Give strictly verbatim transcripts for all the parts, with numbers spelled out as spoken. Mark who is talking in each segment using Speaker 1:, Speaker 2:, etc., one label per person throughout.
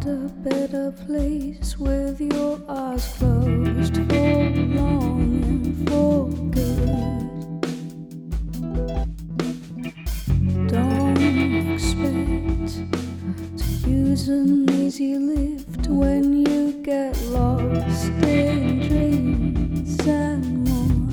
Speaker 1: find a better place with your eyes closed for long and for good. Don't expect to use an easy lift when you get lost in dreams and more.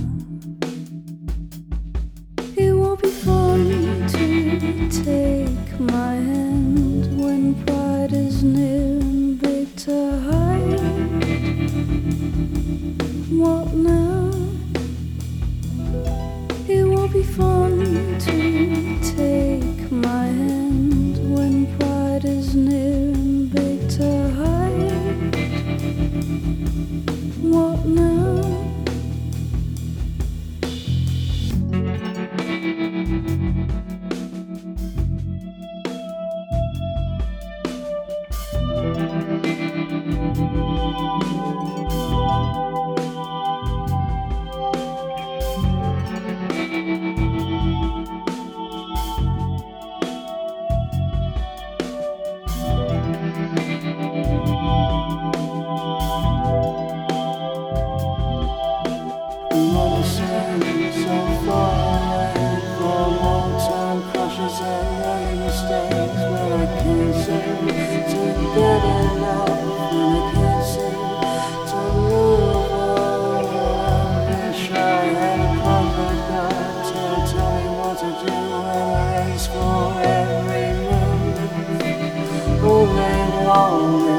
Speaker 1: It won't be fun to take my hand when pride is near and big to hide. What now? It won't be fun to take my hand when pride is near and big to hide. What now?
Speaker 2: So far away from long-time crushes and early mistakes, where I can't seem to get enough, and I can't seem to move on. I wish I had a comfort God to tell me what to do and race for every move. Only one.